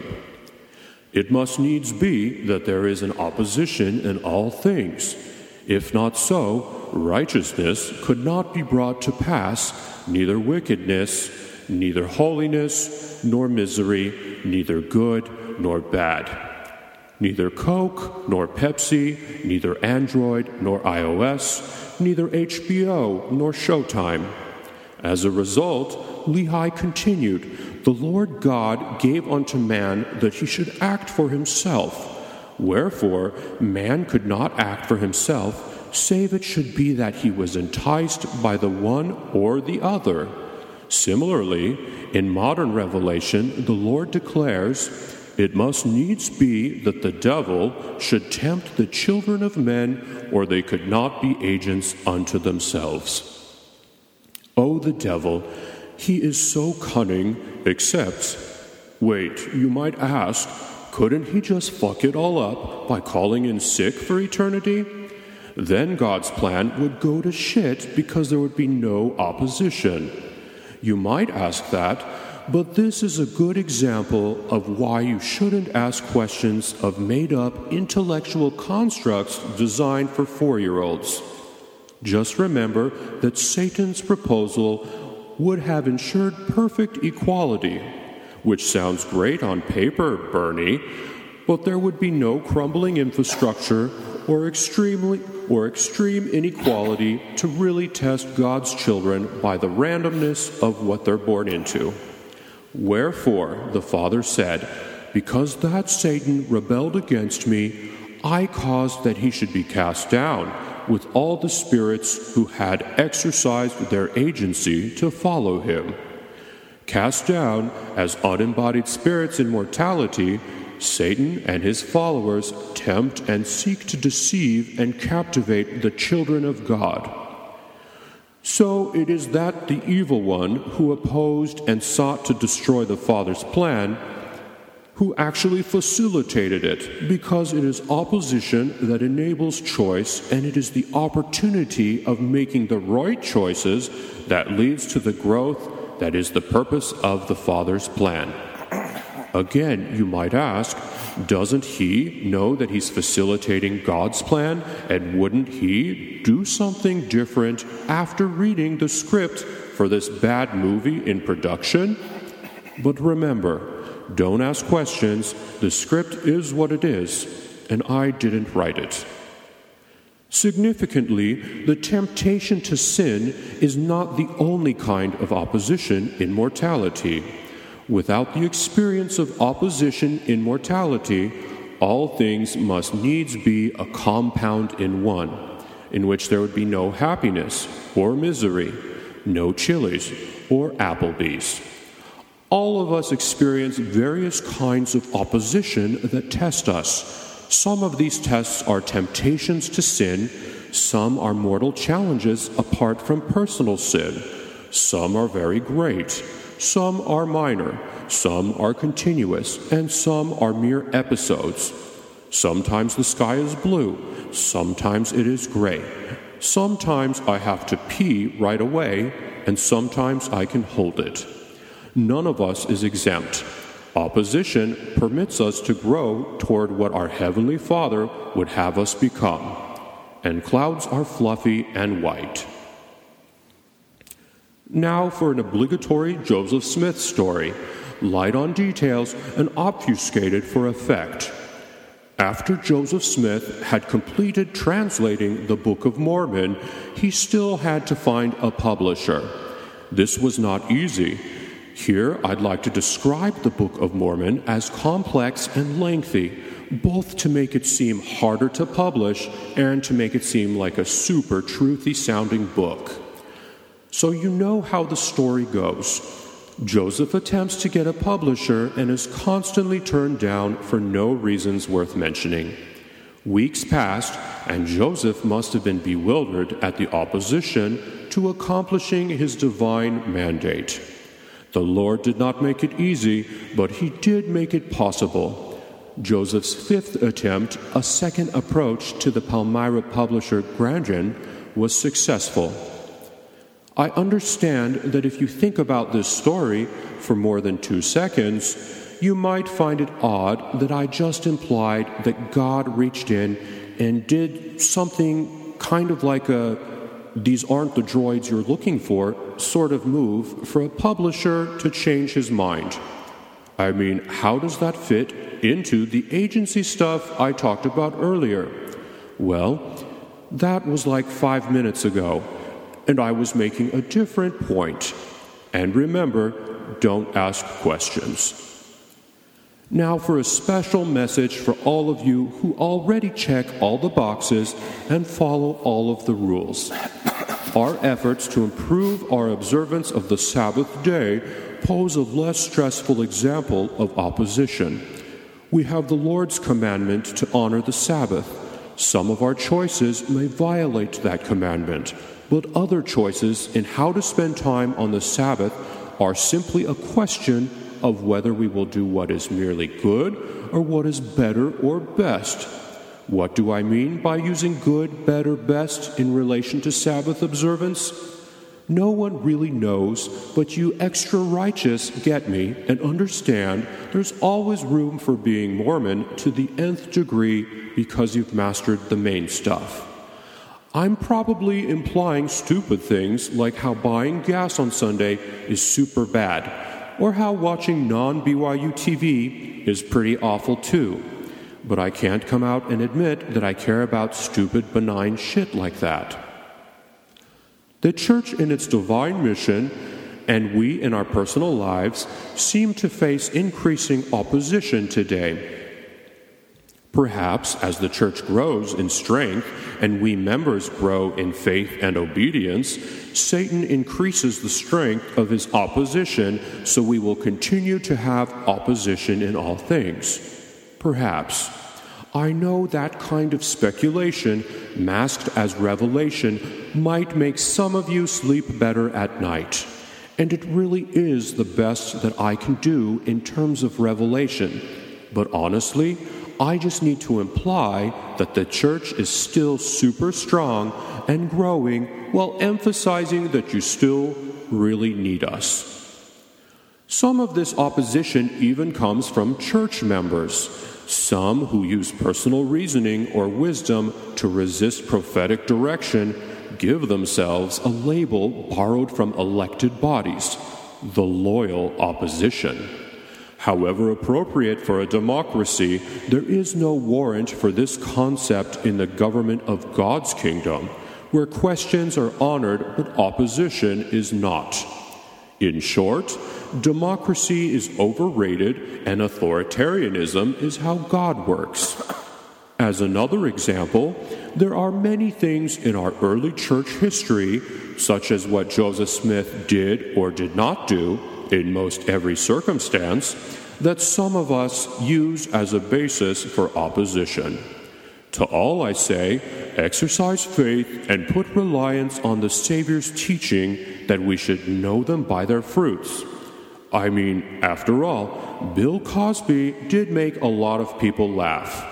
Speaker 8: It must needs be that there is an opposition in all things. If not so, righteousness could not be brought to pass, neither wickedness, neither holiness, nor misery, neither good nor bad. Neither Coke, nor Pepsi, neither Android, nor iOS, neither HBO, nor Showtime. As a result, Lehi continued, the Lord God gave unto man that he should act for himself. Wherefore, man could not act for himself, save it should be that he was enticed by the one or the other. Similarly, in modern revelation, the Lord declares, it must needs be that the devil should tempt the children of men, or they could not be agents unto themselves. Oh, the devil, he is so cunning, except, wait, you might ask, couldn't he just fuck it all up by calling in sick for eternity? Then God's plan would go to shit because there would be no opposition. You might ask that, but this is a good example of why you shouldn't ask questions of made-up intellectual constructs designed for 4-year-olds. Just remember that Satan's proposal would have ensured perfect equality, which sounds great on paper, Bernie, but there would be no crumbling infrastructure or extreme inequality to really test God's children by the randomness of what they're born into. Wherefore, the Father said, because that Satan rebelled against me, I caused that he should be cast down with all the spirits who had exercised their agency to follow him. Cast down as unembodied spirits in mortality, Satan and his followers tempt and seek to deceive and captivate the children of God. So it is that the evil one who opposed and sought to destroy the Father's plan, who actually facilitated it, because it is opposition that enables choice, and it is the opportunity of making the right choices that leads to the growth that is the purpose of the Father's plan. Again, you might ask, doesn't he know that he's facilitating God's plan, and wouldn't he do something different after reading the script for this bad movie in production? But remember, don't ask questions. The script is what it is, and I didn't write it. Significantly, the temptation to sin is not the only kind of opposition in mortality. Without the experience of opposition in mortality, all things must needs be a compound in one, in which there would be no happiness or misery, no Chili's or Applebee's. All of us experience various kinds of opposition that test us. Some of these tests are temptations to sin, some are mortal challenges apart from personal sin, some are very great, some are minor, some are continuous, and some are mere episodes. Sometimes the sky is blue, sometimes it is gray. Sometimes I have to pee right away, and sometimes I can hold it. None of us is exempt. Opposition permits us to grow toward what our Heavenly Father would have us become. And clouds are fluffy and white. Now for an obligatory Joseph Smith story, light on details and obfuscated for effect. After Joseph Smith had completed translating the Book of Mormon, he still had to find a publisher. This was not easy. Here, I'd like to describe the Book of Mormon as complex and lengthy, both to make it seem harder to publish and to make it seem like a super truthy-sounding book. So you know how the story goes. Joseph attempts to get a publisher and is constantly turned down for no reasons worth mentioning. Weeks passed, and Joseph must have been bewildered at the opposition to accomplishing his divine mandate. The Lord did not make it easy, but he did make it possible. Joseph's fifth attempt, a second approach to the Palmyra publisher Grandin, was successful. I understand that if you think about this story for more than 2 seconds, you might find it odd that I just implied that God reached in and did something kind of like a "these aren't the droids you're looking for" sort of move for a publisher to change his mind. I mean, how does that fit into the agency stuff I talked about earlier? Well, that was like 5 minutes ago, and I was making a different point. And remember, don't ask questions. Now for a special message for all of you who already check all the boxes and follow all of the rules. Our efforts to improve our observance of the Sabbath day pose a less stressful example of opposition. We have the Lord's commandment to honor the Sabbath. Some of our choices may violate that commandment, but other choices in how to spend time on the Sabbath are simply a question of whether we will do what is merely good or what is better or best. What do I mean by using good, better, best in relation to Sabbath observance? No one really knows, but you extra righteous get me and understand there's always room for being Mormon to the nth degree because you've mastered the main stuff. I'm probably implying stupid things like how buying gas on Sunday is super bad, or how watching non-BYU TV is pretty awful too. But I can't come out and admit that I care about stupid, benign shit like that. The Church in its divine mission, and we in our personal lives, seem to face increasing opposition today. Perhaps as the church grows in strength and we members grow in faith and obedience, Satan increases the strength of his opposition, so we will continue to have opposition in all things. Perhaps. I know that kind of speculation, masked as revelation, might make some of you sleep better at night. And it really is the best that I can do in terms of revelation. But honestly, I just need to imply that the church is still super strong and growing while emphasizing that you still really need us. Some of this opposition even comes from church members, some who use personal reasoning or wisdom to resist prophetic direction give themselves a label borrowed from elected bodies, the loyal opposition. However appropriate for a democracy, there is no warrant for this concept in the government of God's kingdom, where questions are honored but opposition is not. In short, democracy is overrated and authoritarianism is how God works. As another example, there are many things in our early church history, such as what Joseph Smith did or did not do in most every circumstance, that some of us use as a basis for opposition. To all I say, exercise faith and put reliance on the Savior's teaching that we should know them by their fruits. I mean, after all, Bill Cosby did make a lot of people laugh.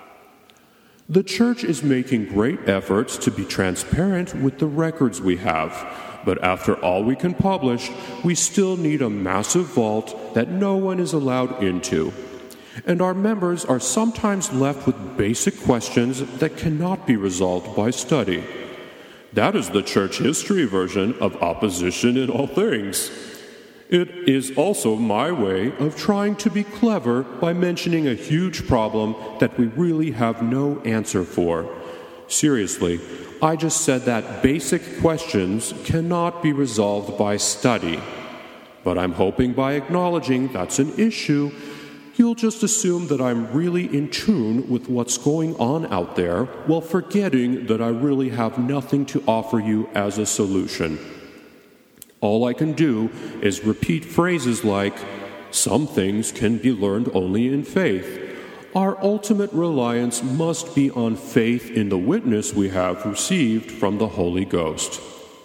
Speaker 8: The church is making great efforts to be transparent with the records we have, but after all we can publish, we still need a massive vault that no one is allowed into. And our members are sometimes left with basic questions that cannot be resolved by study. That is the church history version of opposition in all things. It is also my way of trying to be clever by mentioning a huge problem that we really have no answer for. Seriously, I just said that basic questions cannot be resolved by study. But I'm hoping by acknowledging that's an issue, you'll just assume that I'm really in tune with what's going on out there while forgetting that I really have nothing to offer you as a solution. All I can do is repeat phrases like, some things can be learned only in faith. Our ultimate reliance must be on faith in the witness we have received from the Holy Ghost.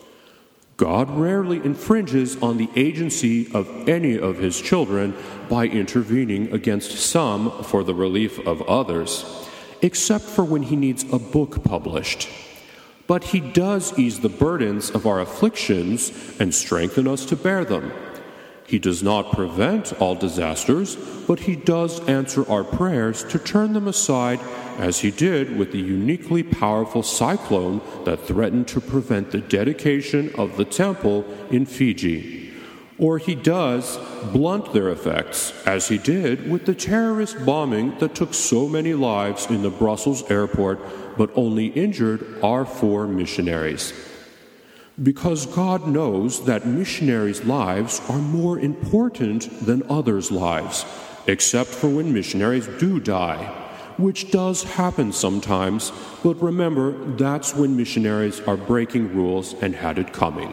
Speaker 8: God rarely infringes on the agency of any of his children by intervening against some for the relief of others, except for when he needs a book published. But he does ease the burdens of our afflictions and strengthen us to bear them. He does not prevent all disasters, but he does answer our prayers to turn them aside, as he did with the uniquely powerful cyclone that threatened to prevent the dedication of the temple in Fiji. Or he does blunt their effects, as he did with the terrorist bombing that took so many lives in the Brussels airport, but only injured our 4 missionaries. Because God knows that missionaries' lives are more important than others' lives, except for when missionaries do die, which does happen sometimes, but remember, that's when missionaries are breaking rules and had it coming.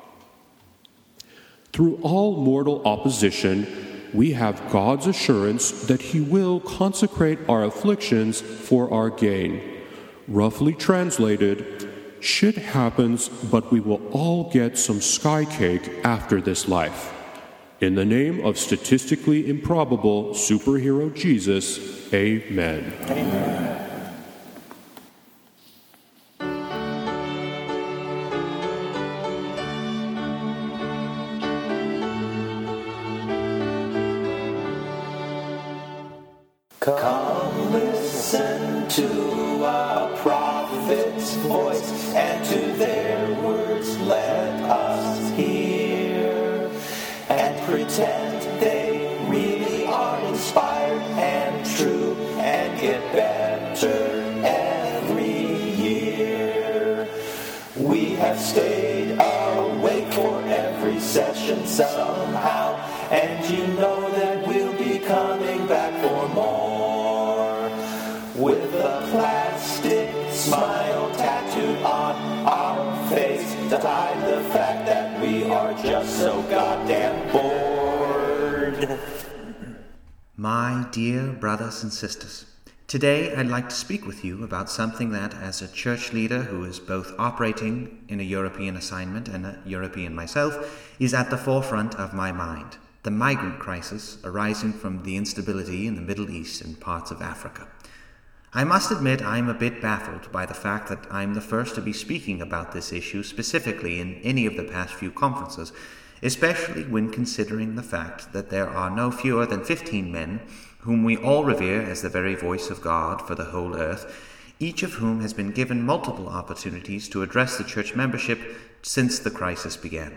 Speaker 8: Through all mortal opposition, we have God's assurance that he will consecrate our afflictions for our gain. Roughly translated, shit happens, but we will all get some sky cake after this life. In the name of statistically improbable superhero Jesus, amen.
Speaker 6: Amen. Come listen to our prophet's voice, and to their words let us hear, and pretend they really are inspired and true, and get better every year. We have stayed awake for every session somehow, and you know that we'll be coming back for more. to hide the fact that we are just so goddamn bored.
Speaker 1: My dear brothers and sisters, today I'd like to speak with you about something that, as a church leader who is both operating in a European assignment and a European myself, is at the forefront of my mind: the migrant crisis arising from the instability in the Middle East and parts of Africa. I must admit I'm a bit baffled by the fact that I'm the first to be speaking about this issue specifically in any of the past few conferences, especially when considering the fact that there are no fewer than 15 men whom we all revere as the very voice of God for the whole earth, each of whom has been given multiple opportunities to address the church membership since the crisis began.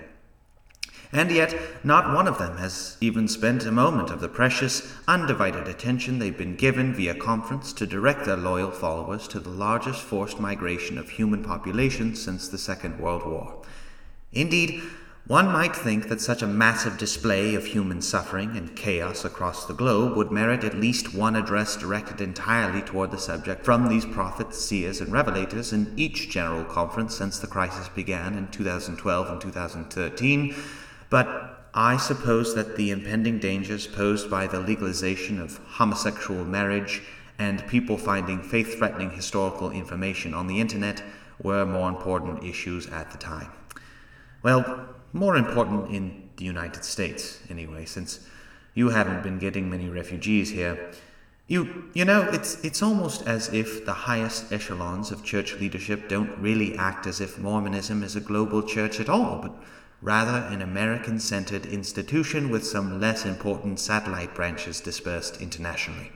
Speaker 1: And yet, not one of them has even spent a moment of the precious, undivided attention they've been given via conference to direct their loyal followers to the largest forced migration of human populations since the Second World War. Indeed, one might think that such a massive display of human suffering and chaos across the globe would merit at least one address directed entirely toward the subject from these prophets, seers, and revelators in each general conference since the crisis began in 2012 and 2013, but I suppose that the impending dangers posed by the legalization of homosexual marriage and people finding faith-threatening historical information on the internet were more important issues at the time. Well, more important in the United States, anyway, since you haven't been getting many refugees here. You know, it's almost as if the highest echelons of church leadership don't really act as if Mormonism is a global church at all, but rather an American-centered institution with some less important satellite branches dispersed internationally.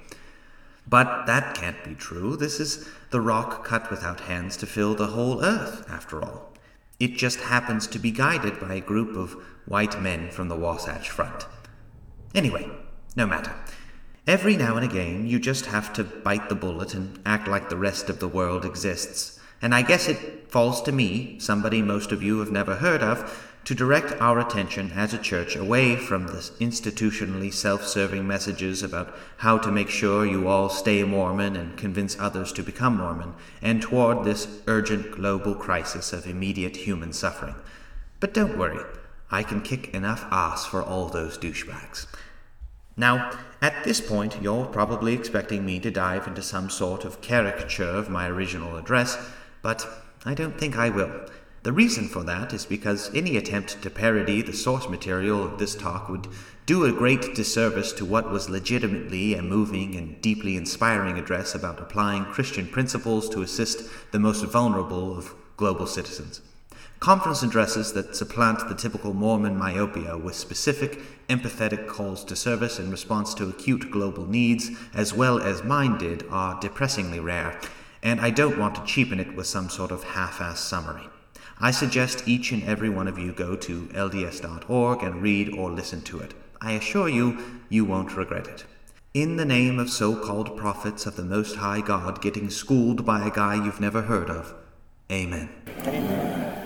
Speaker 1: But that can't be true. This is the rock cut without hands to fill the whole earth, after all. It just happens to be guided by a group of white men from the Wasatch Front. Anyway, no matter. Every now and again, you just have to bite the bullet and act like the rest of the world exists. And I guess it falls to me, somebody most of you have never heard of, to direct our attention as a church away from the institutionally self-serving messages about how to make sure you all stay Mormon and convince others to become Mormon, and toward this urgent global crisis of immediate human suffering. But don't worry, I can kick enough ass for all those douchebags. Now, at this point, you're probably expecting me to dive into some sort of caricature of my original address, but I don't think I will. The reason for that is because any attempt to parody the source material of this talk would do a great disservice to what was legitimately a moving and deeply inspiring address about applying Christian principles to assist the most vulnerable of global citizens. Conference addresses that supplant the typical Mormon myopia with specific, empathetic calls to service in response to acute global needs, as well as mine did, are depressingly rare, and I don't want to cheapen it with some sort of half-ass summary. I suggest each and every one of you go to LDS.org and read or listen to it. I assure you, you won't regret it. In the name of so-called prophets of the Most High God getting schooled by a guy you've never heard of, Amen.
Speaker 6: Amen.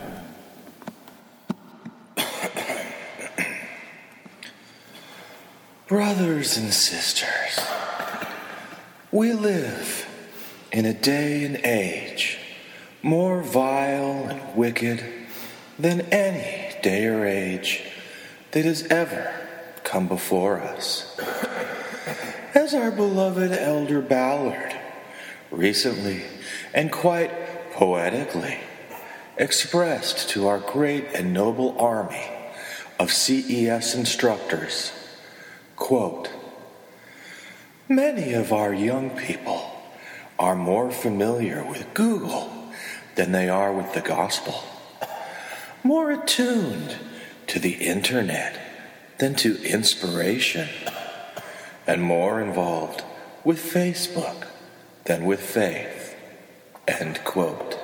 Speaker 6: Brothers and sisters, we live in a day and age more vile and wicked than any day or age that has ever come before us. As our beloved Elder Ballard recently and quite poetically expressed to our great and noble army of CES instructors, quote, "Many of our young people are more familiar with Google than they are with the gospel, more attuned to the internet than to inspiration, and more involved with Facebook than with faith," end quote.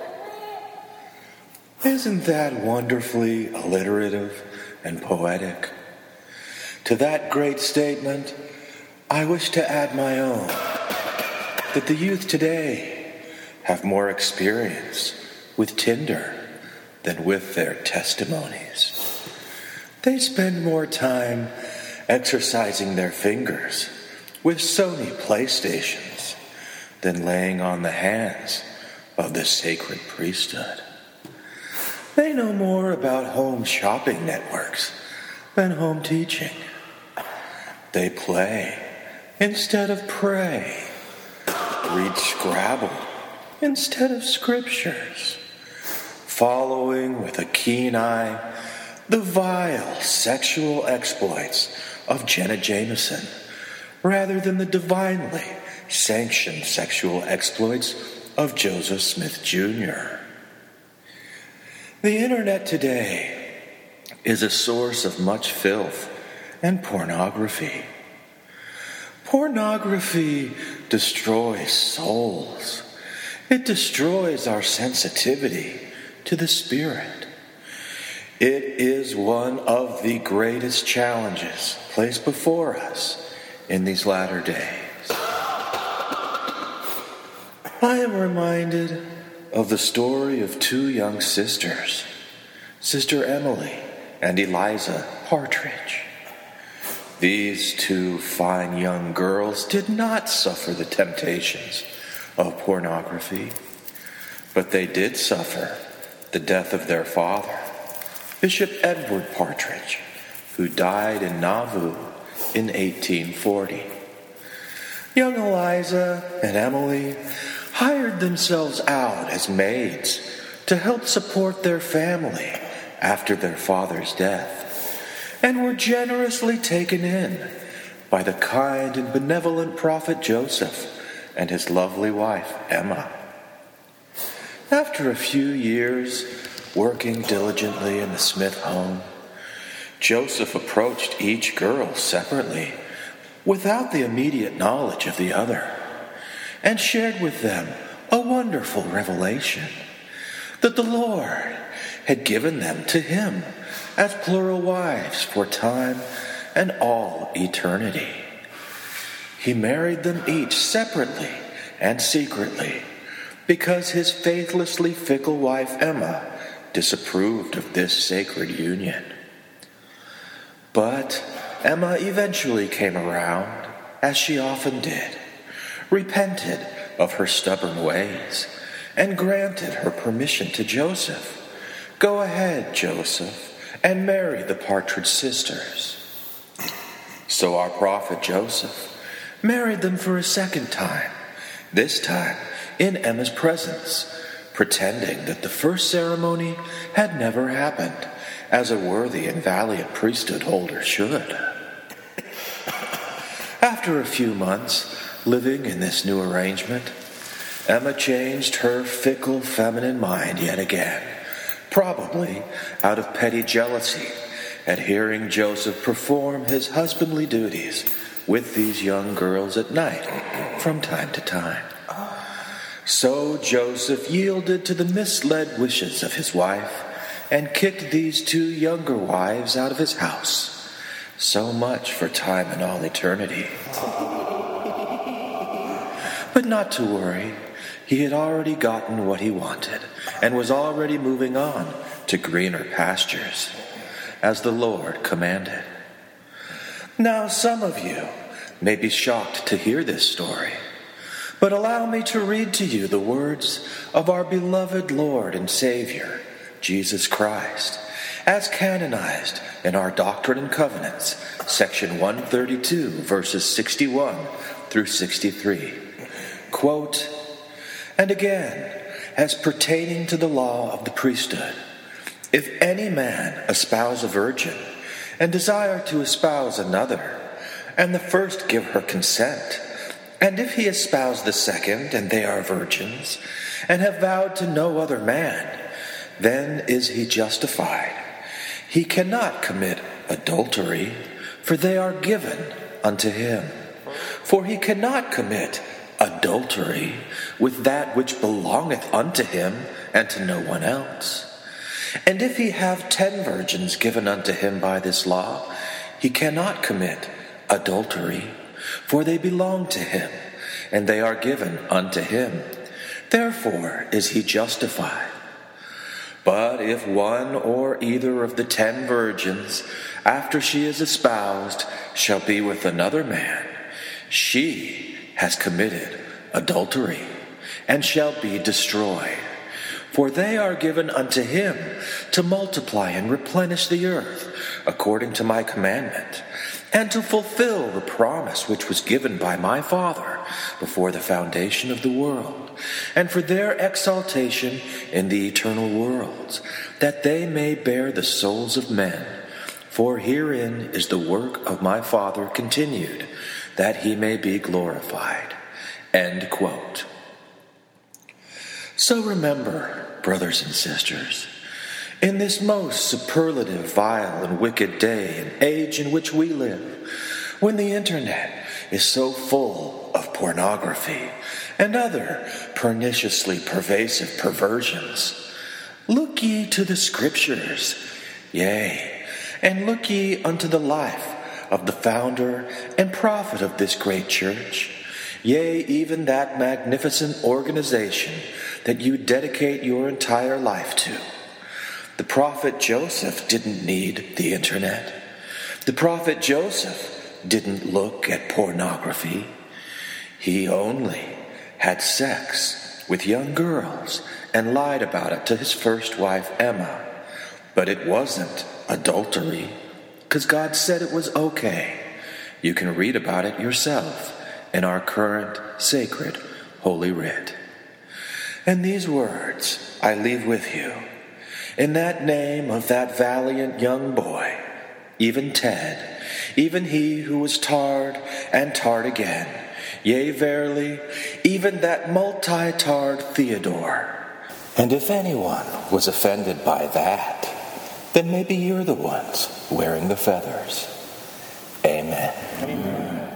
Speaker 6: Isn't that wonderfully alliterative and poetic? To that great statement, I wish to add my own, that the youth today have more experience with Tinder than with their testimonies. They spend more time exercising their fingers with Sony PlayStations than laying on the hands of the sacred priesthood.
Speaker 9: They know more about home shopping networks than home teaching. They play instead of pray, read Scrabble instead of scriptures, following with a keen eye the vile sexual exploits of Jenna Jameson rather than the divinely sanctioned sexual exploits of Joseph Smith Jr. The internet today is a source of much filth and pornography. Pornography destroys souls. It destroys our sensitivity to the Spirit. It is one of the greatest challenges placed before us in these latter days. I am reminded of the story of two young sisters, Sister Emily and Eliza Partridge. These two fine young girls did not suffer the temptations of pornography, but they did suffer the death of their father, Bishop Edward Partridge, who died in Nauvoo in 1840. Young Eliza and Emily hired themselves out as maids to help support their family after their father's death, and were generously taken in by the kind and benevolent prophet Joseph and his lovely wife Emma. After a few years working diligently in the Smith home, Joseph approached each girl separately without the immediate knowledge of the other, and shared with them a wonderful revelation that the Lord had given them to him as plural wives for time and all eternity. He married them each separately and secretly because his faithlessly fickle wife Emma disapproved of this sacred union. But Emma eventually came around, as she often did, repented of her stubborn ways, and granted her permission to Joseph. Go ahead, Joseph, and marry the Partridge sisters. So our prophet Joseph married them for a second time, this time in Emma's presence, pretending that the first ceremony had never happened, as a worthy and valiant priesthood holder should. After a few months living in this new arrangement, Emma changed her fickle feminine mind yet again, probably out of petty jealousy at hearing Joseph perform his husbandly duties with these young girls at night from time to time. So Joseph yielded to the misled wishes of his wife and kicked these two younger wives out of his house. So much for time and all eternity. But not to worry. He had already gotten what he wanted and was already moving on to greener pastures, as the Lord commanded. Now some of you may be shocked to hear this story, but allow me to read to you the words of our beloved Lord and Savior, Jesus Christ, as canonized in our Doctrine and Covenants, section 132, verses 61 through 63. Quote, "And again, as pertaining to the law of the priesthood, if any man espouse a virgin, and desire to espouse another, and the first give her consent, and if he espouse the second, and they are virgins, and have vowed to no other man, then is he justified. He cannot commit adultery, for they are given unto him. For he cannot commit adultery with that which belongeth unto him, and to no one else. And if he have 10 virgins given unto him by this law, he cannot commit adultery, for they belong to him, and they are given unto him. Therefore is he justified. But if one or either of the 10 virgins, after she is espoused, shall be with another man, she has committed adultery, and shall be destroyed. For they are given unto him to multiply and replenish the earth, according to my commandment, and to fulfill the promise which was given by my Father before the foundation of the world, and for their exaltation in the eternal worlds, that they may bear the souls of men. For herein is the work of my Father continued, that he may be glorified." End quote. So remember, brothers and sisters, in this most superlative, vile, and wicked day and age in which we live, when the internet is so full of pornography and other perniciously pervasive perversions, look ye to the Scriptures, yea, and look ye unto the life of the founder and prophet of this great church, yea, even that magnificent organization that you dedicate your entire life to. The prophet Joseph didn't need the internet. The prophet Joseph didn't look at pornography. He only had sex with young girls and lied about it to his first wife, Emma. But it wasn't adultery, because God said it was okay. You can read about it yourself in our current sacred Holy Writ. And these words I leave with you, in that name of that valiant young boy, even Ted, even he who was tarred and tarred again, yea, verily, even that multi-tarred Theodore. And if anyone was offended by that, then maybe you're the ones wearing the feathers. Amen. Amen.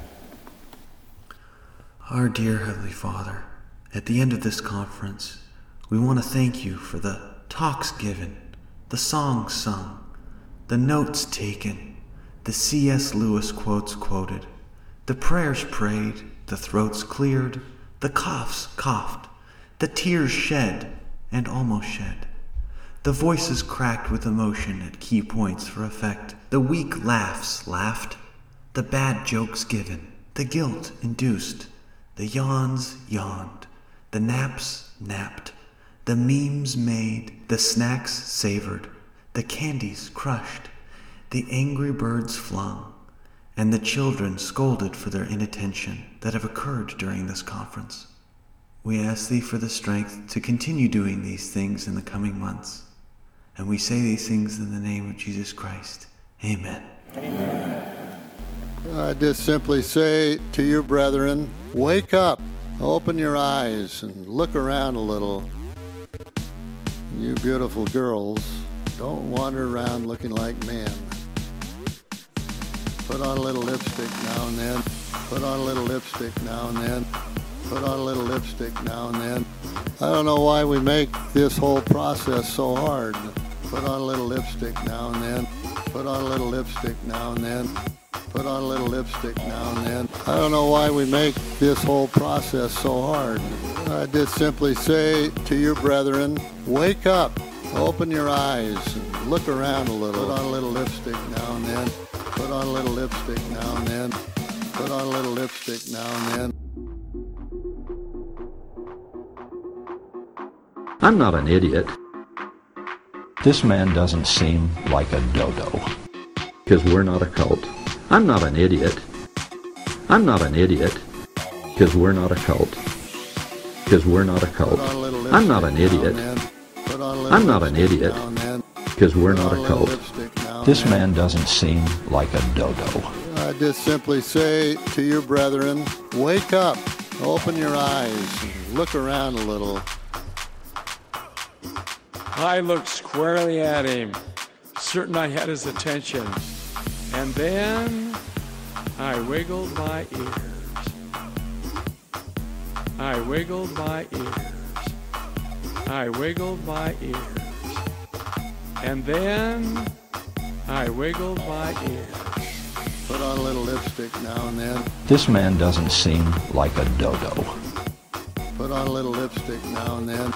Speaker 1: Our dear Heavenly Father, at the end of this conference, we want to thank you for the talks given, the songs sung, the notes taken, the C.S. Lewis quotes quoted, the prayers prayed, the throats cleared, the coughs coughed, the tears shed and almost shed, the voices cracked with emotion at key points for effect, the weak laughs laughed, the bad jokes given, the guilt induced, the yawns yawned, the naps napped, the memes made, the snacks savored, the candies crushed, the angry birds flung, and the children scolded for their inattention that have occurred during this conference. We ask thee for the strength to continue doing these things in the coming months, and we say these things in the name of Jesus Christ. Amen.
Speaker 10: Amen. I just simply say to you, brethren, wake up, open your eyes, and look around a little. You beautiful girls, don't wander around looking like men. Put on a little lipstick now and then. Put on a little lipstick now and then. Put on a little lipstick now and then. I don't know why we make this whole process so hard. Put on a little lipstick now and then. Put on a little lipstick now and then. Put on a little lipstick now and then. I don't know why we make this whole process so hard. I just simply say to you, brethren, wake up, open your eyes, and look around a little. Put on a little lipstick now and then. Put on a little lipstick now and then. Put on a little lipstick now and then.
Speaker 11: I'm not an idiot. This man doesn't seem like a dodo. Because we're not a cult. I'm not an idiot. I'm not an idiot. Because we're not a cult. Because we're not a cult. I'm not an idiot. I'm not an idiot. Because we're not a cult. This man doesn't seem like a dodo.
Speaker 10: I just simply say to you, brethren, wake up, open your eyes, and look around a little.
Speaker 12: I looked squarely at him, certain I had his attention, and then I wiggled my ears. I wiggled my ears. I wiggled my ears. And then I wiggled my ears.
Speaker 10: Put on a little lipstick now and then.
Speaker 11: This man doesn't seem like a dodo.
Speaker 10: Put on a little lipstick now and then.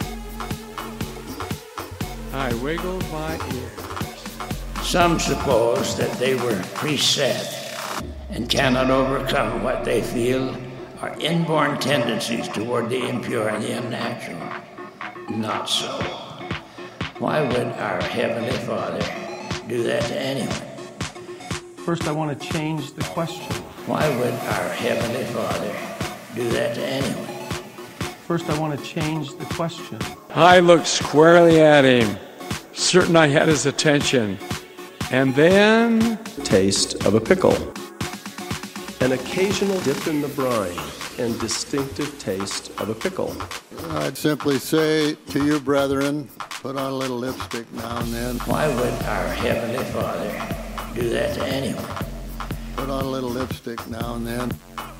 Speaker 12: I wiggled my ears.
Speaker 13: Some suppose that they were preset and cannot overcome what they feel are inborn tendencies toward the impure and the unnatural. not so. Why would our Heavenly Father do that to anyone?
Speaker 14: First, I want to change the question.
Speaker 13: Why would our Heavenly Father do that to anyone?
Speaker 14: First, I want to change the question.
Speaker 12: I looked squarely at him, certain I had his attention. And then...
Speaker 15: Taste of a pickle. An occasional dip in the brine and distinctive taste of a pickle.
Speaker 10: I'd simply say to you, brethren, put on a little lipstick now and then.
Speaker 13: Why would our Heavenly Father do that to anyone?
Speaker 10: Put on a little lipstick now and then.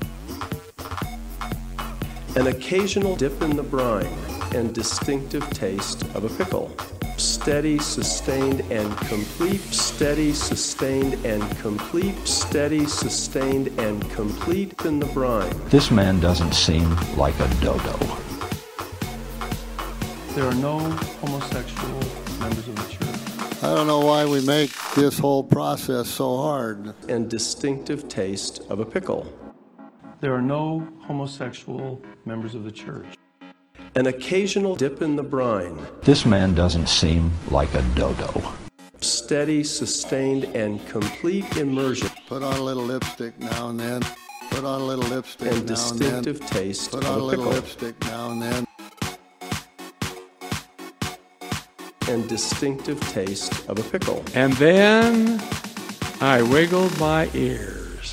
Speaker 15: An occasional dip in the brine and distinctive taste of a pickle. Steady, sustained, and complete. Steady, sustained, and complete. Steady, sustained, and complete in the brine.
Speaker 11: This man doesn't seem like a dodo.
Speaker 14: There are no homosexual members of the church.
Speaker 10: I don't know why we make this whole process so hard.
Speaker 15: And distinctive taste of a pickle.
Speaker 14: There are no homosexual members of the church.
Speaker 15: An occasional dip in the brine.
Speaker 11: This man doesn't seem like a dodo.
Speaker 15: Steady, sustained, and complete immersion.
Speaker 10: Put on a little lipstick now and then. Put on a little lipstick
Speaker 15: and
Speaker 10: now and then.
Speaker 15: distinctive taste
Speaker 10: Put
Speaker 15: of
Speaker 10: on
Speaker 15: a
Speaker 10: a little
Speaker 15: pickle.
Speaker 10: lipstick now and then.
Speaker 15: And distinctive taste of a pickle.
Speaker 12: And then I wiggled my ears.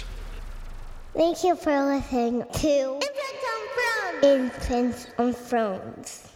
Speaker 16: Thank you for listening to Infants on Thrones.